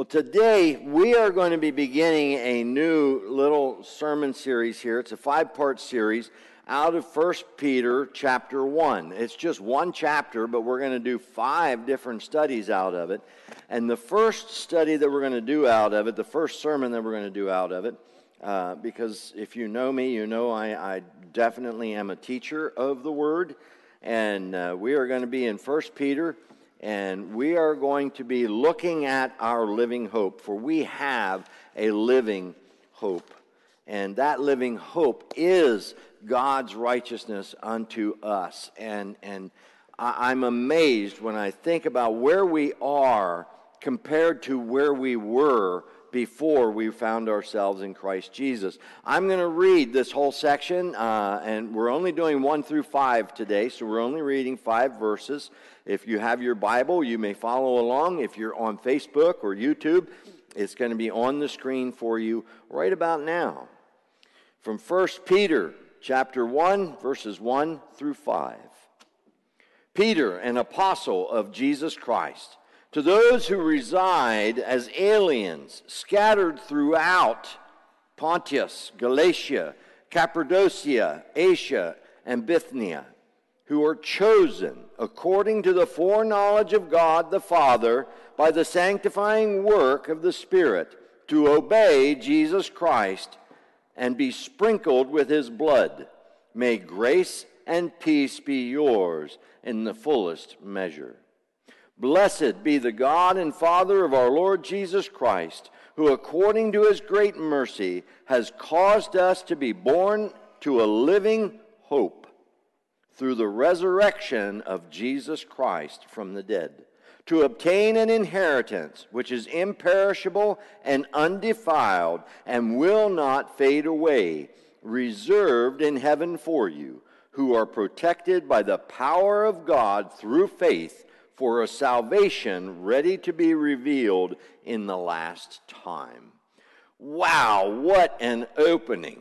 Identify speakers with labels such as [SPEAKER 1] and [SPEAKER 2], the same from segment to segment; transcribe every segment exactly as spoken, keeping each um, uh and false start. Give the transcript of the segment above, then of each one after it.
[SPEAKER 1] Well, today we are going to be beginning a new little sermon series here. It's a five-part series out of First Peter chapter one. It's just one chapter, but we're going to do five different studies out of it. And the first study that we're going to do out of it, the first sermon that we're going to do out of it, uh, because if you know me, you know I, I definitely am a teacher of the Word. And uh, we are going to be in First Peter. And we are going to be looking at our living hope, for we have a living hope. And that living hope is God's righteousness unto us. And, and I, I'm amazed when I think about where we are compared to where we were before we found ourselves in Christ Jesus. I'm going to read this whole section, uh, and we're only doing one through five today, so we're only reading five verses. If you have your Bible, you may follow along. If you're on Facebook or YouTube, it's going to be on the screen for you right about now. From First Peter chapter one, verses one through five. Peter, an apostle of Jesus Christ, to those who reside as aliens, scattered throughout Pontus, Galatia, Cappadocia, Asia, and Bithynia, who are chosen according to the foreknowledge of God the Father by the sanctifying work of the Spirit to obey Jesus Christ and be sprinkled with his blood. May grace and peace be yours in the fullest measure. Blessed be the God and Father of our Lord Jesus Christ, who according to his great mercy has caused us to be born to a living hope through the resurrection of Jesus Christ from the dead, to obtain an inheritance which is imperishable and undefiled and will not fade away, reserved in heaven for you, who are protected by the power of God through faith for a salvation ready to be revealed in the last time. Wow, what an opening.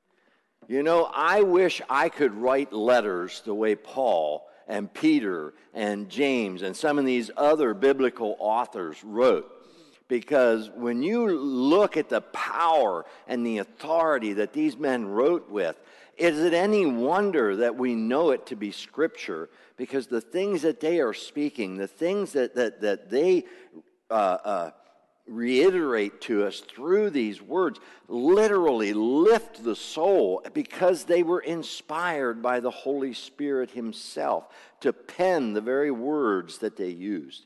[SPEAKER 1] You know, I wish I could write letters the way Paul and Peter and James and some of these other biblical authors wrote. Because when you look at the power and the authority that these men wrote with, is it any wonder that we know it to be Scripture? Because the things that they are speaking, the things that, that, that they uh, uh, reiterate to us through these words literally lift the soul, because they were inspired by the Holy Spirit himself to pen the very words that they used.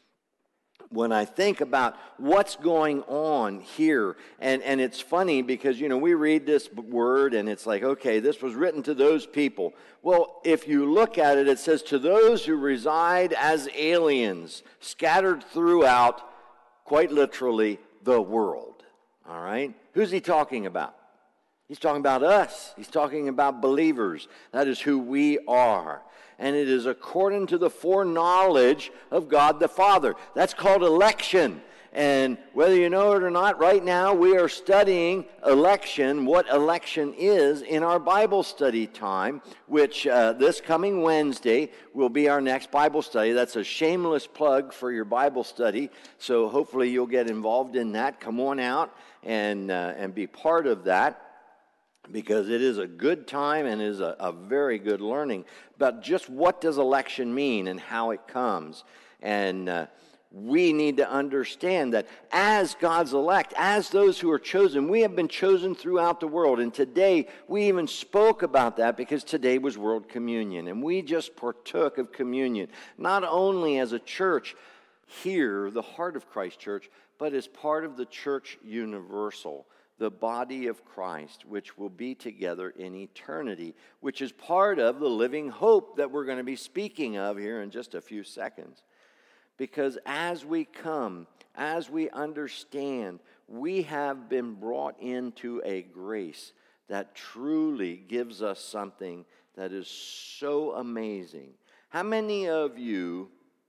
[SPEAKER 1] When I think about what's going on here, and, and it's funny because, you know, we read this word and it's like, okay, this was written to those people. Well, if you look at it, it says, to those who reside as aliens, scattered throughout, quite literally, the world. All right? Who's he talking about? He's talking about us. He's talking about believers. That is who we are. And it is according to the foreknowledge of God the Father. That's called election. And whether you know it or not, right now we are studying election, what election is, in our Bible study time, which uh, this coming Wednesday will be our next Bible study. That's a shameless plug for your Bible study. So hopefully you'll get involved in that. Come on out and, uh, and be part of that, because it is a good time and is a, a very good learning. But just what does election mean and how it comes? And uh, we need to understand that as God's elect, as those who are chosen, we have been chosen throughout the world. And today, we even spoke about that because today was World Communion. And we just partook of communion, not only as a church here, the heart of Christ Church, but as part of the church universal, the body of Christ, which will be together in eternity, which is part of the living hope that we're going to be speaking of here in just a few seconds. Because as we come, as we understand, we have been brought into a grace that truly gives us something that is so amazing. How many of you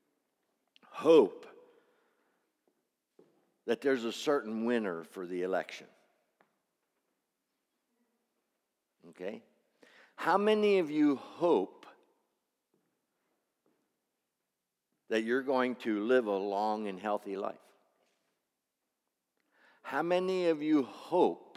[SPEAKER 1] hope that there's a certain winner for the election? Okay? How many of you hope that you're going to live a long and healthy life? How many of you hope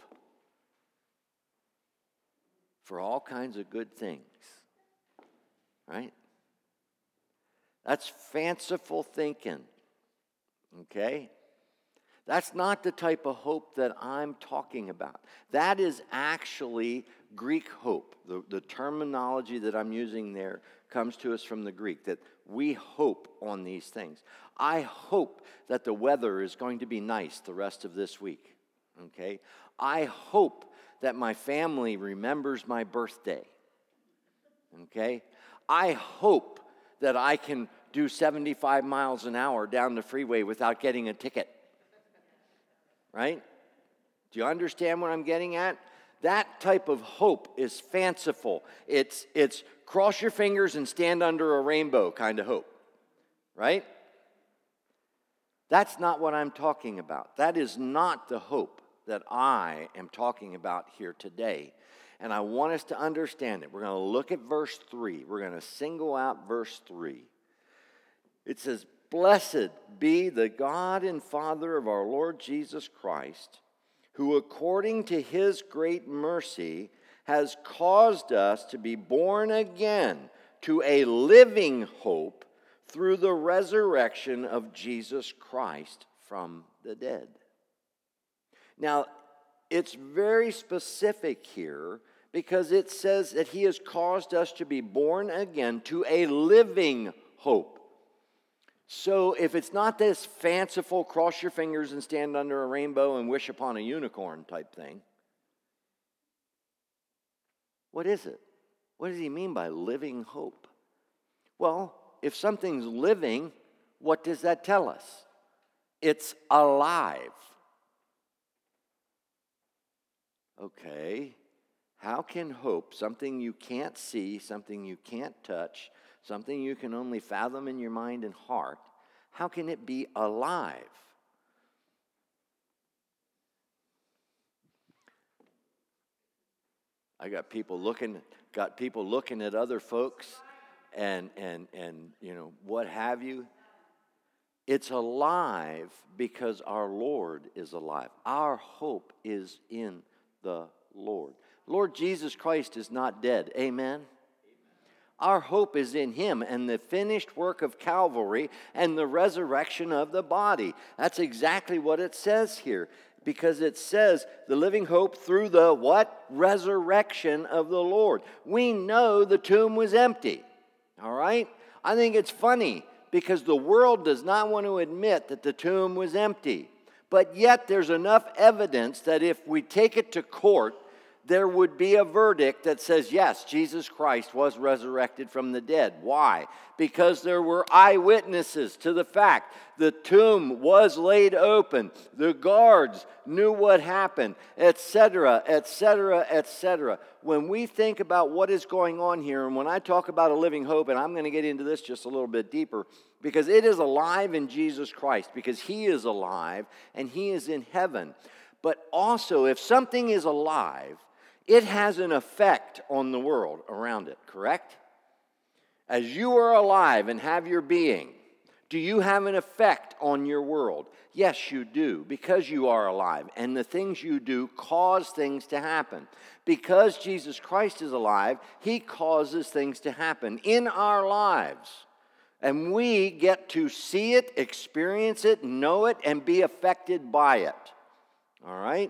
[SPEAKER 1] for all kinds of good things? Right? That's fanciful thinking. Okay? That's not the type of hope that I'm talking about. That is actually Greek hope. The, the terminology that I'm using there comes to us from the Greek, that we hope on these things. I hope that the weather is going to be nice the rest of this week. Okay? I hope that my family remembers my birthday. Okay? I hope that I can do seventy-five miles an hour down the freeway without getting a ticket. Right? Do you understand what I'm getting at? That type of hope is fanciful. It's, it's cross your fingers and stand under a rainbow kind of hope. Right? That's not what I'm talking about. That is not the hope that I am talking about here today. And I want us to understand it. We're going to look at verse three. We're going to single out verse three. It says, "Blessed be the God and Father of our Lord Jesus Christ, who according to his great mercy has caused us to be born again to a living hope through the resurrection of Jesus Christ from the dead." Now, it's very specific here because it says that he has caused us to be born again to a living hope. So if it's not this fanciful cross your fingers and stand under a rainbow and wish upon a unicorn type thing, what is it? What does he mean by living hope? Well, if something's living, what does that tell us? It's alive. Okay, how can hope, something you can't see, something you can't touch, something you can only fathom in your mind and heart, how can it be alive? I got people looking, got people looking at other folks and and and you know, what have you. It's alive because our Lord is alive. Our hope is in the Lord. Lord Jesus Christ is not dead. Amen? Our hope is in him and the finished work of Calvary and the resurrection of the body. That's exactly what it says here. Because it says the living hope through the what? Resurrection of the Lord. We know the tomb was empty. All right? I think it's funny because the world does not want to admit that the tomb was empty. But yet there's enough evidence that if we take it to court, there would be a verdict that says, yes, Jesus Christ was resurrected from the dead. Why? Because there were eyewitnesses to the fact the tomb was laid open. The guards knew what happened, et cetera, et cetera, et cetera. When we think about what is going on here, and when I talk about a living hope, and I'm going to get into this just a little bit deeper, because it is alive in Jesus Christ, because he is alive and he is in heaven. But also, if something is alive, it has an effect on the world around it, correct? As you are alive and have your being, do you have an effect on your world? Yes, you do, because you are alive, and the things you do cause things to happen. Because Jesus Christ is alive, he causes things to happen in our lives. And we get to see it, experience it, know it, and be affected by it. All right?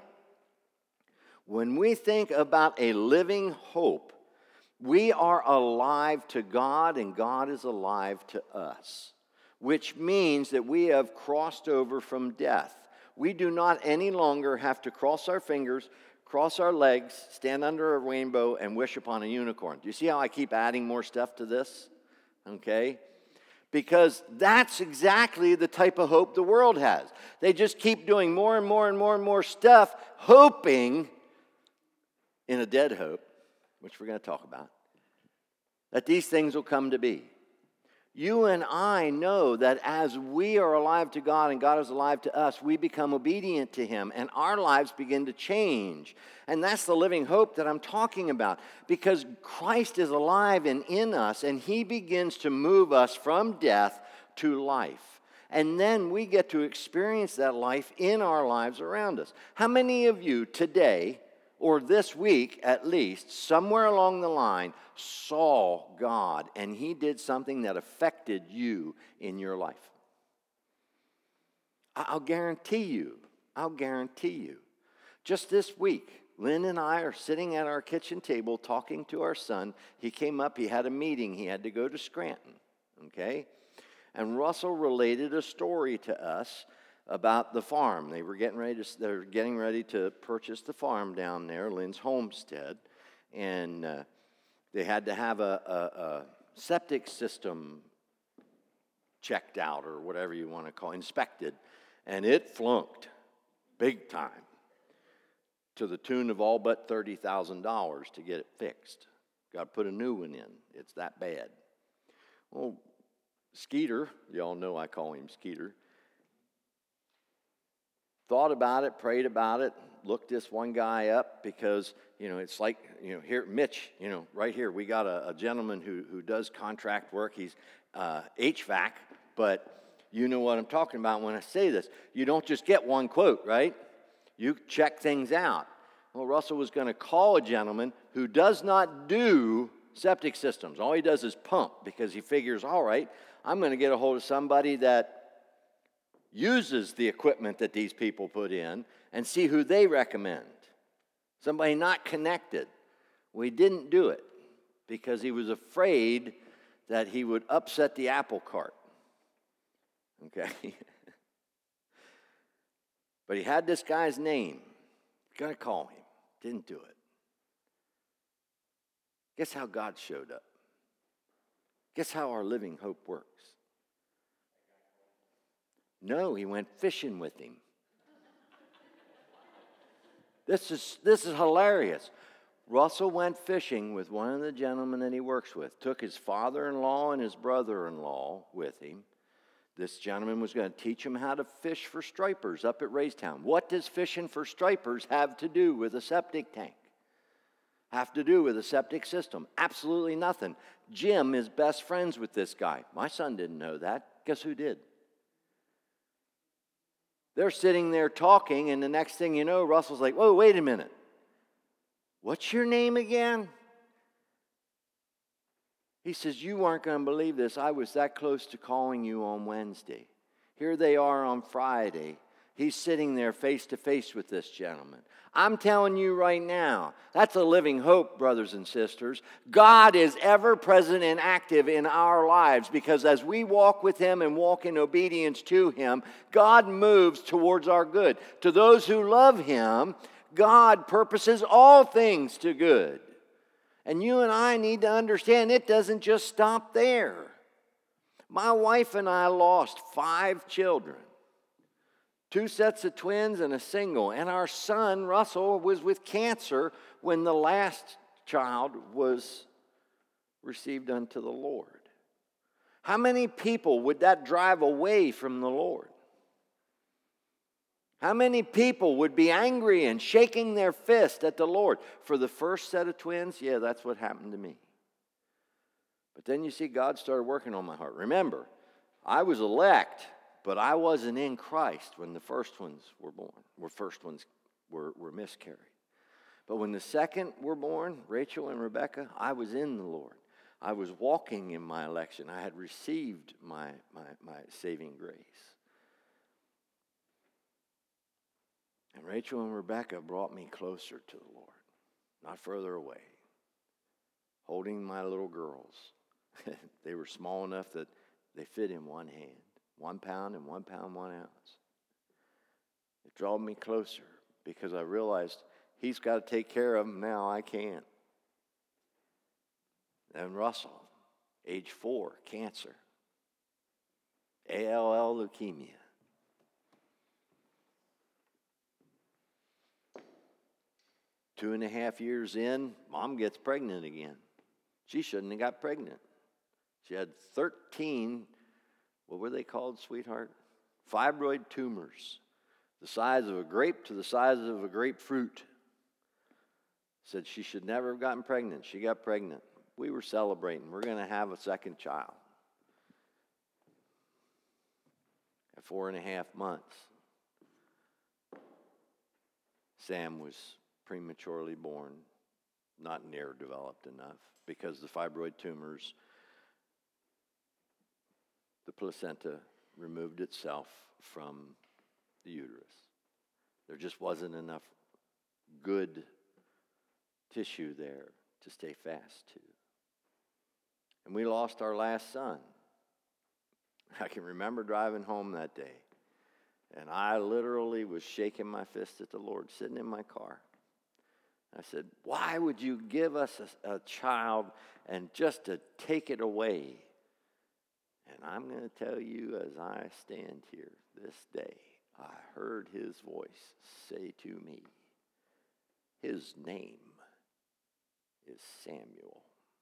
[SPEAKER 1] When we think about a living hope, we are alive to God and God is alive to us, which means that we have crossed over from death. We do not any longer have to cross our fingers, cross our legs, stand under a rainbow, and wish upon a unicorn. Do you see how I keep adding more stuff to this? Okay? Because that's exactly the type of hope the world has. They just keep doing more and more and more and more stuff, hoping in a dead hope, which we're going to talk about, that these things will come to be. You and I know that as we are alive to God and God is alive to us, we become obedient to him and our lives begin to change. And that's the living hope that I'm talking about, because Christ is alive and in us and he begins to move us from death to life. And then we get to experience that life in our lives around us. How many of you today, or this week at least, somewhere along the line, saw God and He did something that affected you in your life? I'll guarantee you, I'll guarantee you. Just this week, Lynn and I are sitting at our kitchen table talking to our son. He came up, he had a meeting, he had to go to Scranton, okay? And Russell related a story to us about the farm. They were getting ready to, they're getting ready to purchase the farm down there, Lynn's homestead, and uh, they had to have a, a, a septic system checked out, or whatever you want to call it, inspected, and it flunked big time, to the tune of all but thirty thousand dollars to get it fixed. Got to put a new one in. It's that bad. Well, Skeeter, y'all know I call him Skeeter, thought about it, prayed about it, looked this one guy up because, you know, it's like, you know, here, Mitch, you know, right here, we got a, a gentleman who, who does contract work. He's uh, H V A C, but you know what I'm talking about when I say this. You don't just get one quote, right? You check things out. Well, Russell was going to call a gentleman who does not do septic systems. All he does is pump, because he figures, all right, I'm going to get a hold of somebody that uses the equipment that these people put in and see who they recommend. Somebody not connected. Well, he didn't do it because he was afraid that he would upset the apple cart. Okay? But he had this guy's name. Gonna call him. Didn't do it. Guess how God showed up? Guess how our living hope works? No, he went fishing with him. This is, this is hilarious. Russell went fishing with one of the gentlemen that he works with. Took his father-in-law and his brother-in-law with him. This gentleman was going to teach him how to fish for stripers up at Raystown. What does fishing for stripers have to do with a septic tank? Have to do with a septic system? Absolutely nothing. Jim is best friends with this guy. My son didn't know that. Guess who did? They're sitting there talking, and the next thing you know, Russell's like, whoa, wait a minute. What's your name again? He says, you aren't going to believe this. I was that close to calling you on Wednesday. Here they are on Friday. He's sitting there face to face with this gentleman. I'm telling you right now, that's a living hope, brothers and sisters. God is ever present and active in our lives, because as we walk with Him and walk in obedience to Him, God moves towards our good. To those who love Him, God purposes all things to good. And you and I need to understand it doesn't just stop there. My wife and I lost five children. Two sets of twins and a single. And our son, Russell, was with cancer when the last child was received unto the Lord. How many people would that drive away from the Lord? How many people would be angry and shaking their fist at the Lord? For the first set of twins, yeah, that's what happened to me. But then you see God started working on my heart. Remember, I was elect, but I wasn't in Christ when the first ones were born. Were first ones were, were miscarried. But when the second were born, Rachel and Rebecca, I was in the Lord. I was walking in my election. I had received my, my, my saving grace. And Rachel and Rebecca brought me closer to the Lord, not further away, holding my little girls. They were small enough that they fit in one hand, one pound and one pound, one ounce. It drew me closer because I realized He's got to take care of them now. I can't. And Russell, age four, cancer, A L L leukemia. Two and a half years in, mom gets pregnant again. She shouldn't have got pregnant. She had thirteen, what were they called, sweetheart? Fibroid tumors, the size of a grape to the size of a grapefruit. Said she should never have gotten pregnant. She got pregnant. We were celebrating. We're going to have a second child. four and a half months, Sam was prematurely born, not near developed enough, because the fibroid tumors, the placenta removed itself from the uterus. There just wasn't enough good tissue there to stay fast to. And we lost our last son. I can remember driving home that day, and I literally was shaking my fist at the Lord, sitting in my car. I said, why would you give us a, a child and just to take it away? And I'm going to tell you, as I stand here this day, I heard his voice say to me, his name is Samuel.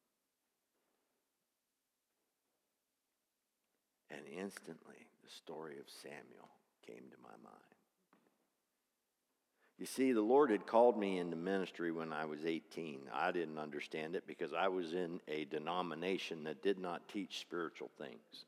[SPEAKER 1] And instantly, the story of Samuel came to my mind. You see, the Lord had called me into ministry when I was eighteen. I didn't understand it because I was in a denomination that did not teach spiritual things.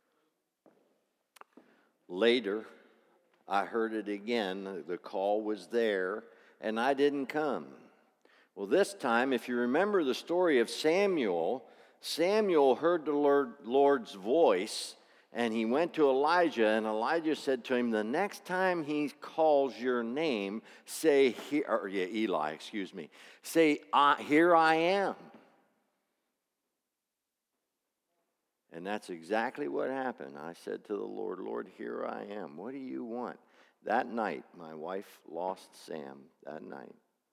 [SPEAKER 1] Later, I heard it again. The call was there, and I didn't come. Well, this time, if you remember the story of Samuel, Samuel heard the Lord, Lord's voice, and he went to Elijah, and Elijah said to him, the next time he calls your name, say, here, or yeah, Eli, excuse me, say, here I am. And that's exactly what happened. I said to the Lord, Lord, here I am. What do you want? That night, my wife lost Sam that night.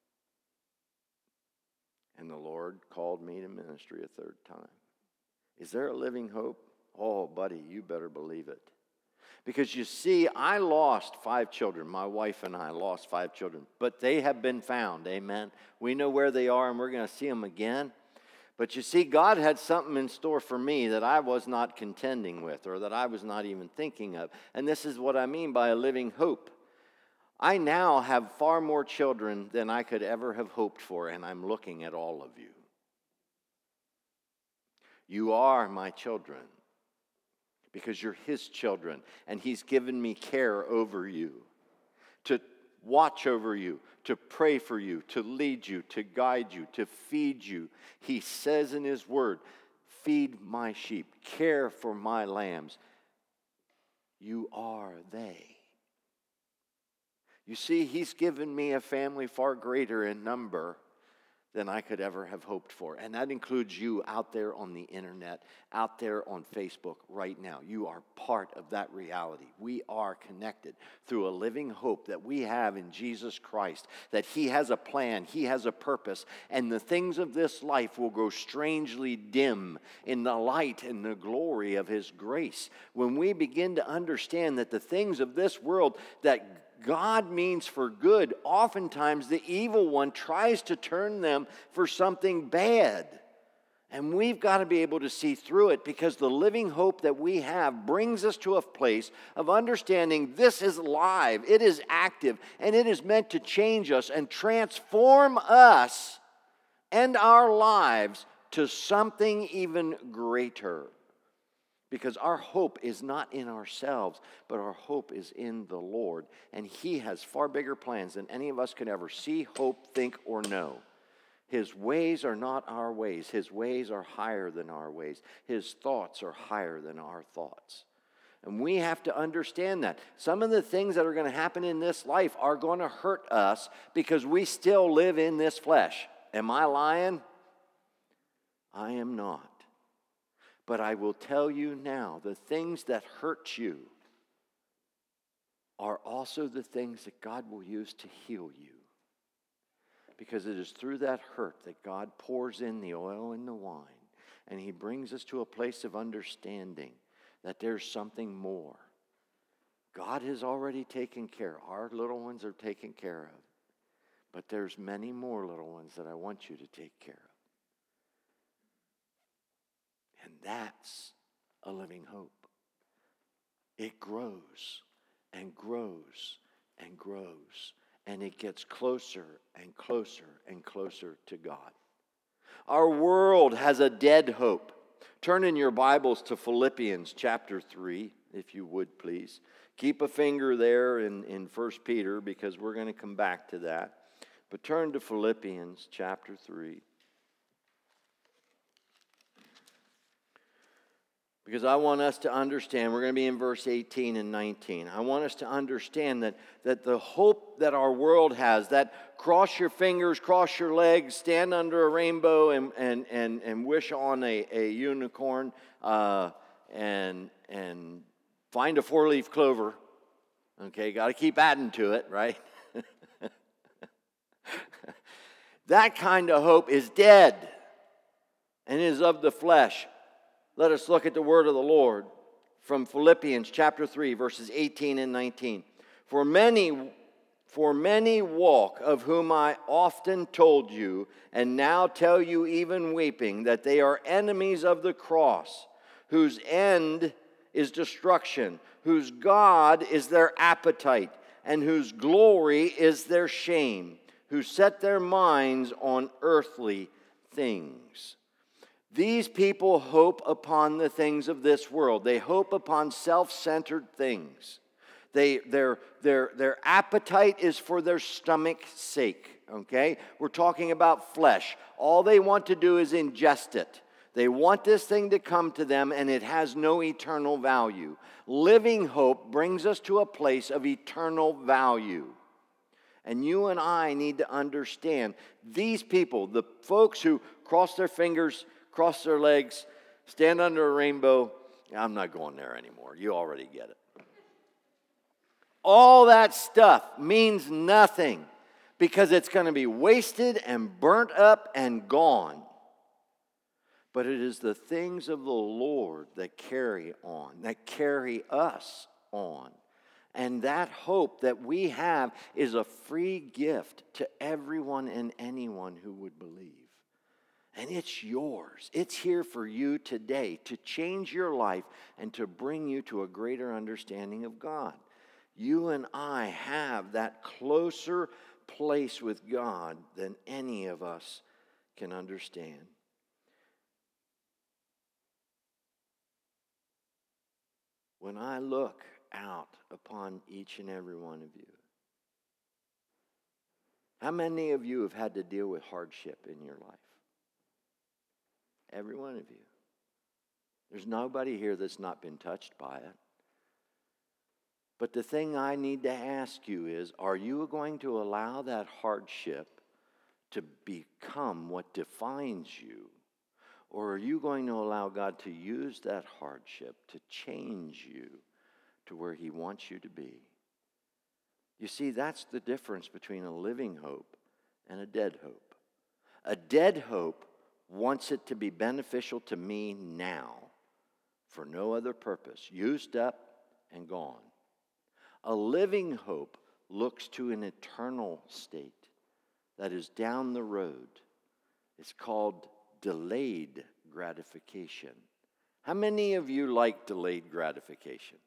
[SPEAKER 1] And the Lord called me to ministry a third time. Is there a living hope? Oh, buddy, you better believe it. Because you see, I lost five children. My wife and I lost five children. But they have been found, amen? We know where they are, and we're going to see them again. But you see, God had something in store for me that I was not contending with, or that I was not even thinking of. And this is what I mean by a living hope. I now have far more children than I could ever have hoped for, and I'm looking at all of you. You are my children because you're his children, and he's given me care over you, to watch over you, to pray for you, to lead you, to guide you, to feed you. He says in his word, feed my sheep, care for my lambs. You are they. You see, he's given me a family far greater in number than I could ever have hoped for. And that includes you out there on the internet, out there on Facebook right now. You are part of that reality. We are connected through a living hope that we have in Jesus Christ, that he has a plan, he has a purpose, and the things of this life will grow strangely dim in the light and the glory of his grace. When we begin to understand that the things of this world that God means for good, oftentimes the evil one tries to turn them for something bad. And we've got to be able to see through it, because the living hope that we have brings us to a place of understanding this is live, it is active, and it is meant to change us and transform us and our lives to something even greater. Because our hope is not in ourselves, but our hope is in the Lord. And he has far bigger plans than any of us could ever see, hope, think, or know. His ways are not our ways. His ways are higher than our ways. His thoughts are higher than our thoughts. And we have to understand that. Some of the things that are going to happen in this life are going to hurt us because we still live in this flesh. Am I lying? I am not. But I will tell you now, the things that hurt you are also the things that God will use to heal you. Because it is through that hurt that God pours in the oil and the wine, and he brings us to a place of understanding that there's something more. God has already taken care. Our little ones are taken care of. But there's many more little ones that I want you to take care of. And that's a living hope. It grows and grows and grows, and it gets closer and closer and closer to God. Our world has a dead hope. Turn in your Bibles to Philippians chapter three, if you would please. Keep a finger there in, in First Peter because we're going to come back to that. But turn to Philippians chapter three. Because I want us to understand, we're going to be in verse eighteen and nineteen. I want us to understand that, that the hope that our world has, that cross your fingers, cross your legs, stand under a rainbow and, and, and, and wish on a, a unicorn uh, and, and find a four-leaf clover. Okay, got to keep adding to it, right? That kind of hope is dead and is of the flesh. Let us look at the word of the Lord from Philippians chapter three, verses eighteen and nineteen. For many, for many walk, of whom I often told you, and now tell you even weeping, that they are enemies of the cross, whose end is destruction, whose God is their appetite, and whose glory is their shame, who set their minds on earthly things. These people hope upon the things of this world. They hope upon self-centered things. They, their, their, their appetite is for their stomach's sake, okay? We're talking about flesh. All they want to do is ingest it. They want this thing to come to them, and it has no eternal value. Living hope brings us to a place of eternal value. And you and I need to understand these people, the folks who cross their fingers, cross their legs, stand under a rainbow. I'm not going there anymore. You already get it. All that stuff means nothing because it's going to be wasted and burnt up and gone. But it is the things of the Lord that carry on, that carry us on. And that hope that we have is a free gift to everyone and anyone who would believe. And it's yours. It's here for you today to change your life and to bring you to a greater understanding of God. You and I have that closer place with God than any of us can understand. When I look out upon each and every one of you, how many of you have had to deal with hardship in your life? Every one of you. There's nobody here that's not been touched by it. But the thing I need to ask you is, are you going to allow that hardship to become what defines you? Or are you going to allow God to use that hardship to change you to where He wants you to be? You see, that's the difference between a living hope and a dead hope. A dead hope wants it to be beneficial to me now for no other purpose, used up and gone. A living hope looks to an eternal state that is down the road. It's called delayed gratification. How many of you like delayed gratification?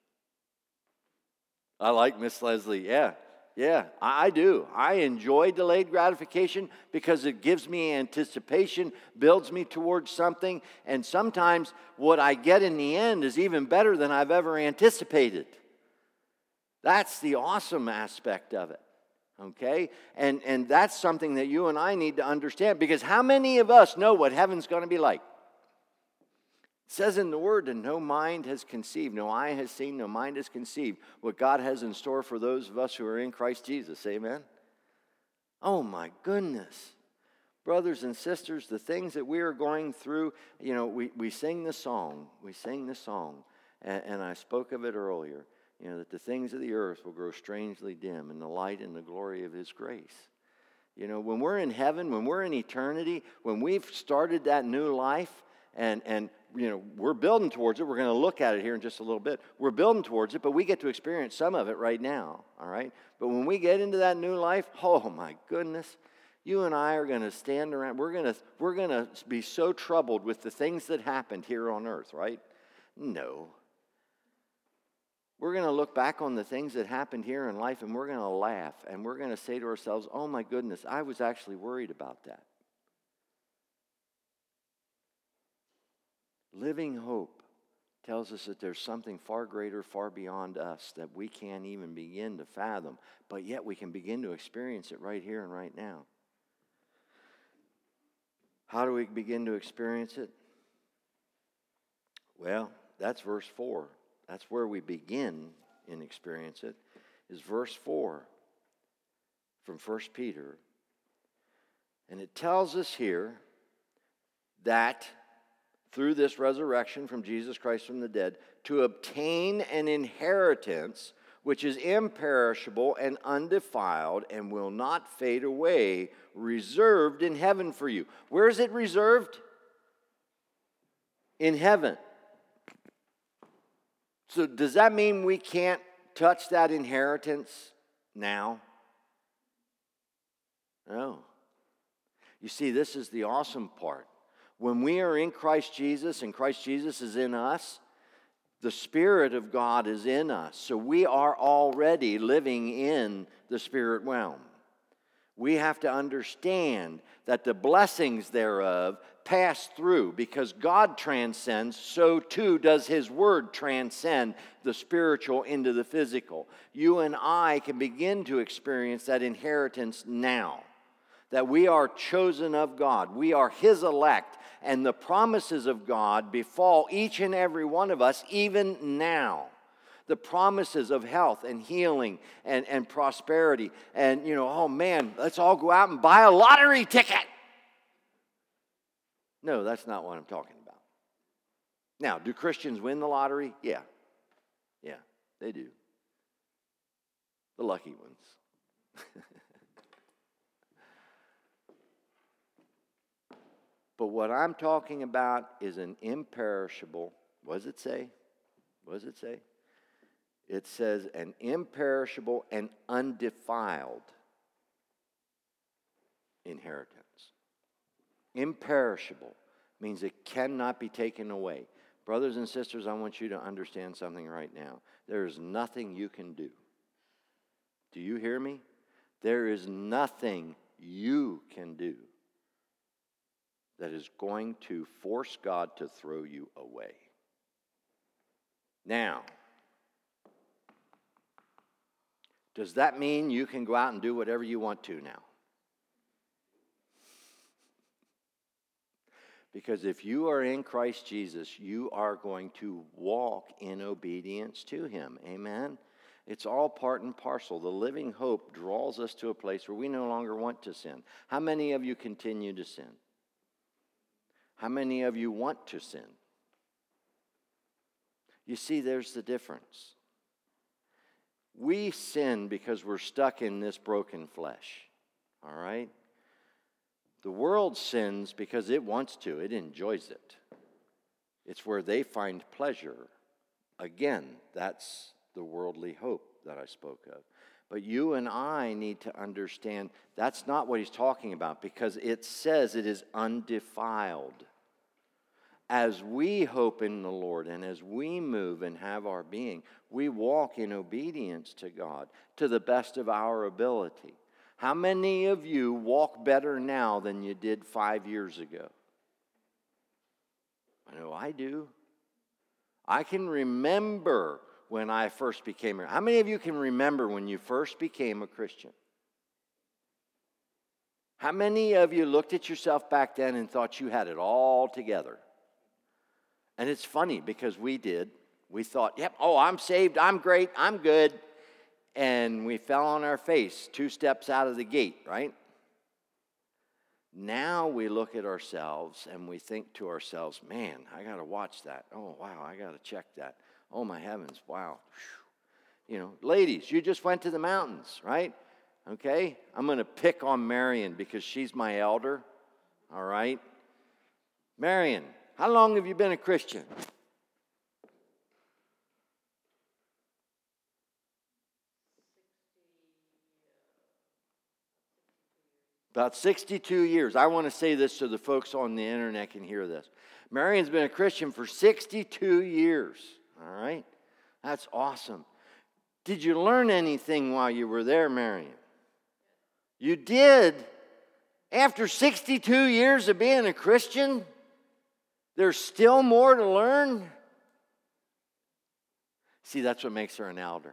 [SPEAKER 1] I like Miss Leslie. Yeah, yeah, I do. I enjoy delayed gratification because it gives me anticipation, builds me towards something, and sometimes what I get in the end is even better than I've ever anticipated. That's the awesome aspect of it, okay? And, and that's something that you and I need to understand, because how many of us know what heaven's going to be like? It says in the Word that no mind has conceived, no eye has seen, no mind has conceived what God has in store for those of us who are in Christ Jesus. Amen? Oh my goodness. Brothers and sisters, the things that we are going through, you know, we, we sing the song. We sing the song. And, and I spoke of it earlier. You know, that the things of the earth will grow strangely dim in the light and the glory of His grace. You know, when we're in heaven, when we're in eternity, when we've started that new life, and, and you know, we're building towards it. We're going to look at it here in just a little bit. We're building towards it, but we get to experience some of it right now, all right? But when we get into that new life, oh my goodness, you and I are going to stand around. We're going to, we're going to be so troubled with the things that happened here on earth, right? No. We're going to look back on the things that happened here in life, and we're going to laugh, and we're going to say to ourselves, oh my goodness, I was actually worried about that. Living hope tells us that there's something far greater, far beyond us that we can't even begin to fathom, but yet we can begin to experience it right here and right now. How do we begin to experience it? Well, that's verse four. That's where we begin and experience it, is verse four from First Peter. And it tells us here that through this resurrection from Jesus Christ from the dead, to obtain an inheritance which is imperishable and undefiled and will not fade away, reserved in heaven for you. Where is it reserved? In heaven. So does that mean we can't touch that inheritance now? No. You see, this is the awesome part. When we are in Christ Jesus and Christ Jesus is in us, the Spirit of God is in us. So we are already living in the Spirit realm. We have to understand that the blessings thereof pass through. Because God transcends, so too does His Word transcend the spiritual into the physical. You and I can begin to experience that inheritance now. That we are chosen of God. We are His elect. And the promises of God befall each and every one of us even now. The promises of health and healing and, and prosperity. And, you know, oh man, let's all go out and buy a lottery ticket. No, that's not what I'm talking about. Now, do Christians win the lottery? Yeah. Yeah, they do. The lucky ones. But what I'm talking about is an imperishable, what does it say? What does it say? It says an imperishable and undefiled inheritance. Imperishable means it cannot be taken away. Brothers and sisters, I want you to understand something right now. There is nothing you can do. Do you hear me? There is nothing you can do that is going to force God to throw you away. Now, does that mean you can go out and do whatever you want to now? Because if you are in Christ Jesus, you are going to walk in obedience to Him. Amen? It's all part and parcel. The living hope draws us to a place where we no longer want to sin. How many of you continue to sin? How many of you want to sin? You see, there's the difference. We sin because we're stuck in this broken flesh. All right? The world sins because it wants to. It enjoys it. It's where they find pleasure. Again, that's the worldly hope that I spoke of. But you and I need to understand that's not what he's talking about, because it says it is undefiled. As we hope in the Lord and as we move and have our being, we walk in obedience to God to the best of our ability. How many of you walk better now than you did five years ago? I know I do. I can remember when I first became a How many of you can remember when you first became a Christian? How many of you looked at yourself back then and thought you had it all together? And it's funny because we did. We thought, yep, oh, I'm saved, I'm great, I'm good. And we fell on our face two steps out of the gate, right? Now we look at ourselves and we think to ourselves, man, I got to watch that. Oh, wow, I got to check that. Oh, my heavens, wow. Whew. You know, ladies, you just went to the mountains, right? Okay? I'm going to pick on Marion because she's my elder, all right? Marion, how long have you been a Christian? About sixty-two years. I want to say this so the folks on the internet can hear this. Marion's been a Christian for sixty-two years. All right? That's awesome. Did you learn anything while you were there, Marion? You did? After sixty-two years of being a Christian? There's still more to learn? See, that's what makes her an elder.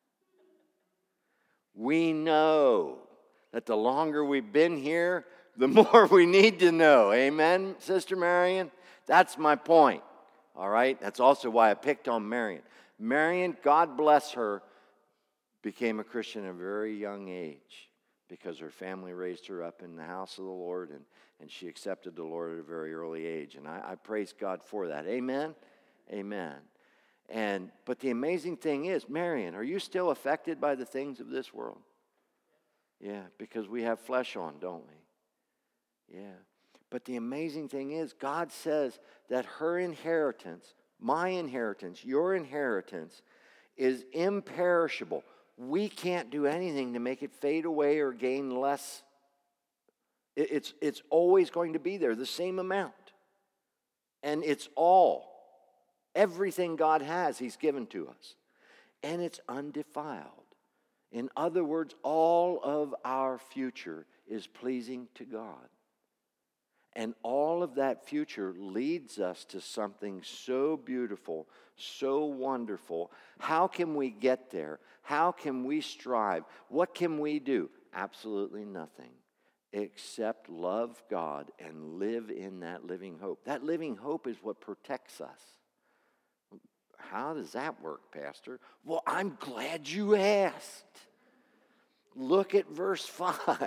[SPEAKER 1] We know that the longer we've been here, the more we need to know. Amen, Sister Marion? That's my point. All right? That's also why I picked on Marion. Marion, God bless her, became a Christian at a very young age because her family raised her up in the house of the Lord, and, and she accepted the Lord at a very early age. And I, I praise God for that. Amen? Amen. And but the amazing thing is, Marion, are you still affected by the things of this world? Yeah, because we have flesh on, don't we? Yeah. But the amazing thing is, God says that her inheritance, my inheritance, your inheritance, is imperishable. We can't do anything to make it fade away or gain less. It's, it's always going to be there, the same amount. And it's all. Everything God has, He's given to us. And it's undefiled. In other words, all of our future is pleasing to God. And all of that future leads us to something so beautiful, so wonderful. How can we get there? How can we strive? What can we do? Absolutely nothing except love God and live in that living hope. That living hope is what protects us. How does that work, Pastor? Well, I'm glad you asked. Look at verse five.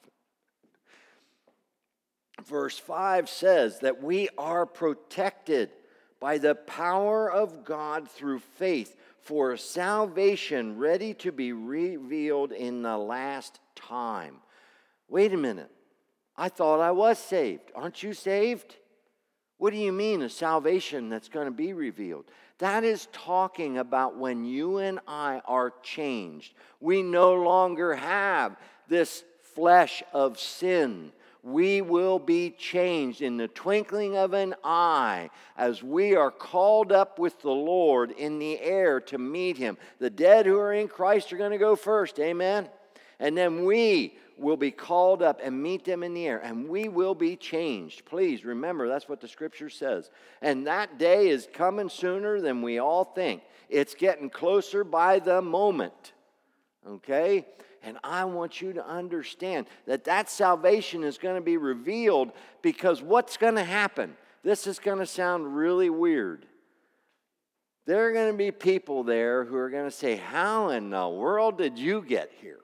[SPEAKER 1] Verse five says that we are protected by the power of God through faith for salvation ready to be revealed in the last time. Wait a minute. I thought I was saved. Aren't you saved? What do you mean, a salvation that's going to be revealed? That is talking about when you and I are changed. We no longer have this flesh of sin. We will be changed in the twinkling of an eye as we are called up with the Lord in the air to meet Him. The dead who are in Christ are going to go first, amen? And then we will be called up and meet them in the air, and we will be changed. Please remember, that's what the Scripture says. And that day is coming sooner than we all think. It's getting closer by the moment, okay? And I want you to understand that that salvation is going to be revealed, because what's going to happen? This is going to sound really weird. There are going to be people there who are going to say, how in the world did you get here?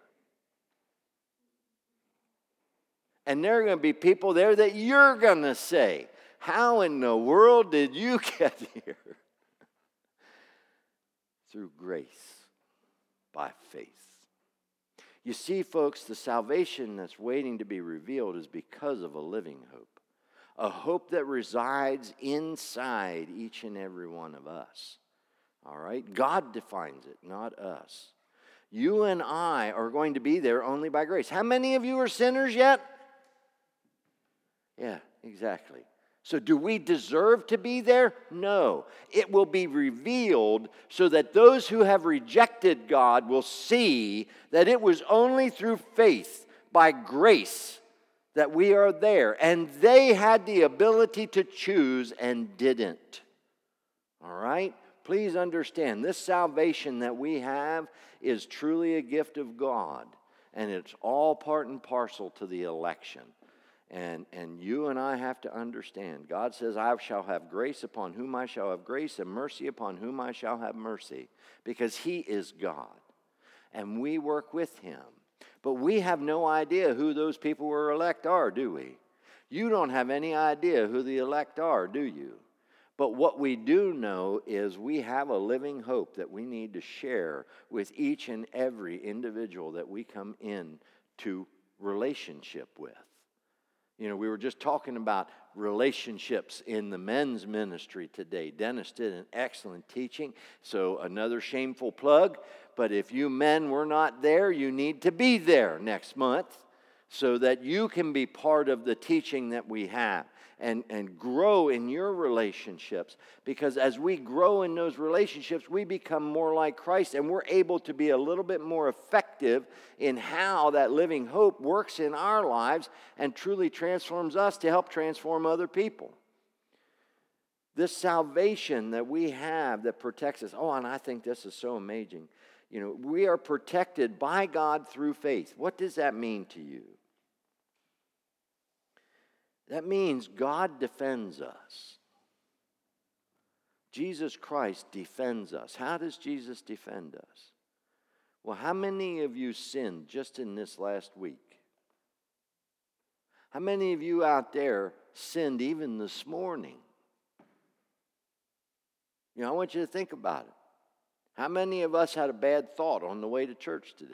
[SPEAKER 1] And there are going to be people there that you're going to say, how in the world did you get here? Through grace, by faith. You see, folks, the salvation that's waiting to be revealed is because of a living hope. A hope that resides inside each and every one of us. All right? God defines it, not us. You and I are going to be there only by grace. How many of you are sinners yet? Yeah, exactly. So do we deserve to be there? No. It will be revealed so that those who have rejected God will see that it was only through faith, by grace, that we are there. And they had the ability to choose and didn't. All right? Please understand, this salvation that we have is truly a gift of God. And it's all part and parcel to the election. And, and you and I have to understand, God says, I shall have grace upon whom I shall have grace, and mercy upon whom I shall have mercy, because He is God, and we work with Him. But we have no idea who those people who are elect are, do we? You don't have any idea who the elect are, do you? But what we do know is we have a living hope that we need to share with each and every individual that we come in to relationship with. You know, we were just talking about relationships in the men's ministry today. Dennis did an excellent teaching, so another shameful plug. But if you men were not there, you need to be there next month so that you can be part of the teaching that we have and, and grow in your relationships. Because as we grow in those relationships, we become more like Christ, and we're able to be a little bit more effective in how that living hope works in our lives and truly transforms us to help transform other people. This salvation that we have that protects us. Oh, and I think this is so amazing. You know, we are protected by God through faith. What does that mean to you? That means God defends us. Jesus Christ defends us. How does Jesus defend us? Well, how many of you sinned just in this last week? How many of you out there sinned even this morning? You know, I want you to think about it. How many of us had a bad thought on the way to church today?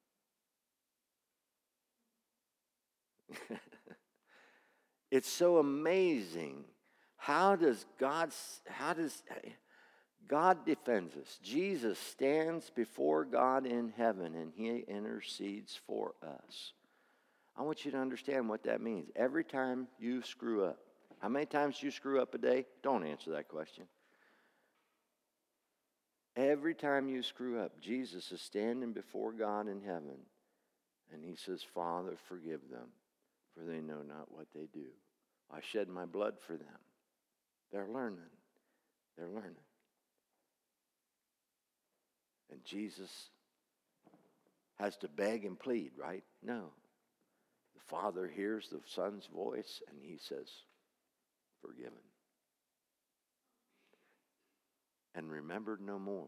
[SPEAKER 1] It's so amazing. How does God, how does God defends us? Jesus stands before God in heaven and he intercedes for us. I want you to understand what that means. Every time you screw up, how many times do you screw up a day? Don't answer that question. Every time you screw up, Jesus is standing before God in heaven and he says, Father, forgive them, for they know not what they do. I shed my blood for them. They're learning. They're learning. And Jesus has to beg and plead, right? No. The Father hears the Son's voice and he says, forgiven. And remembered no more.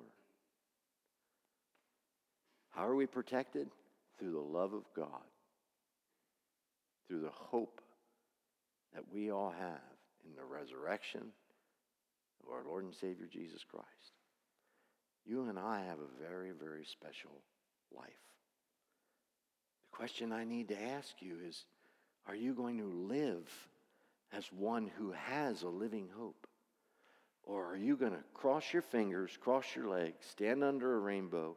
[SPEAKER 1] How are we protected? Through the love of God. Through the hope that we all have in the resurrection of our Lord and Savior Jesus Christ. You and I have a very, very special life. The question I need to ask you is, are you going to live as one who has a living hope? Or are you going to cross your fingers, cross your legs, stand under a rainbow,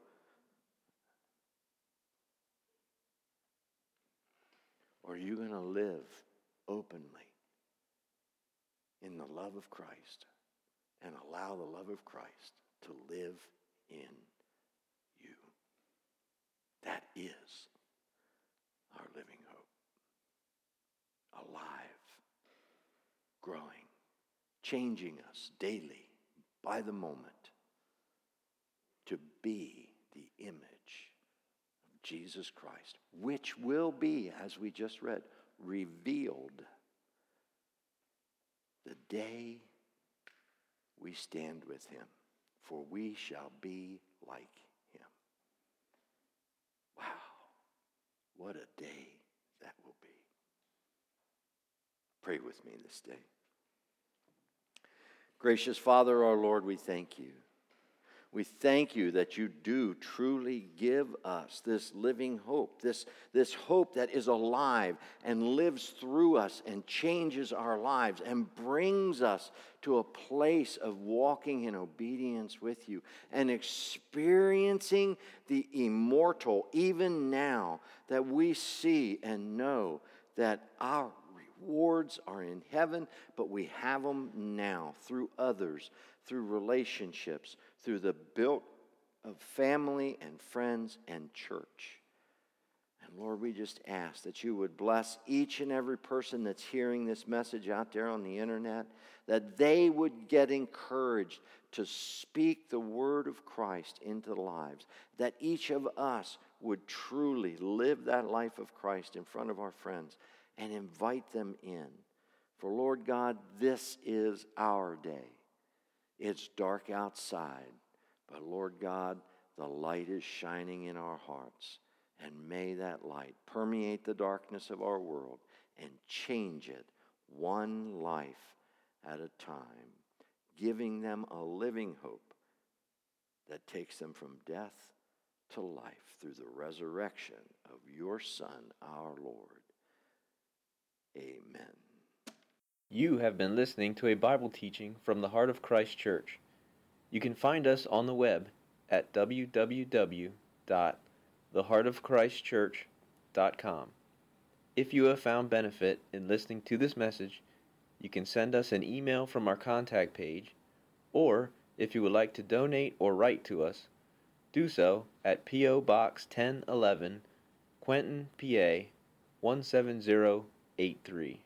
[SPEAKER 1] or are you going to live openly in the love of Christ and allow the love of Christ to live in you? That is our living hope. Alive, growing, changing us daily by the moment to be the image of Jesus Christ, which will be, as we just read, revealed the day we stand with him, for we shall be like him. Wow, what a day that will be. Pray with me this day. Gracious Father, our Lord, we thank you. We thank you that you do truly give us this living hope, this, this hope that is alive and lives through us and changes our lives and brings us to a place of walking in obedience with you and experiencing the immortal even now, that we see and know that our rewards are in heaven, but we have them now through others, through relationships, through the built of family and friends and church. And Lord, we just ask that you would bless each and every person that's hearing this message out there on the internet, that they would get encouraged to speak the word of Christ into the lives, that each of us would truly live that life of Christ in front of our friends and invite them in. For Lord God, this is our day. It's dark outside, but Lord God, the light is shining in our hearts. And may that light permeate the darkness of our world and change it one life at a time, giving them a living hope that takes them from death to life through the resurrection of your Son, our Lord. Amen.
[SPEAKER 2] You have been listening to a Bible teaching from the Heart of Christ Church. You can find us on the web at w w w dot the heart of christ church dot com. If you have found benefit in listening to this message, you can send us an email from our contact page, or if you would like to donate or write to us, do so at P O Box ten eleven, Quentin, P A one seven zero eight three.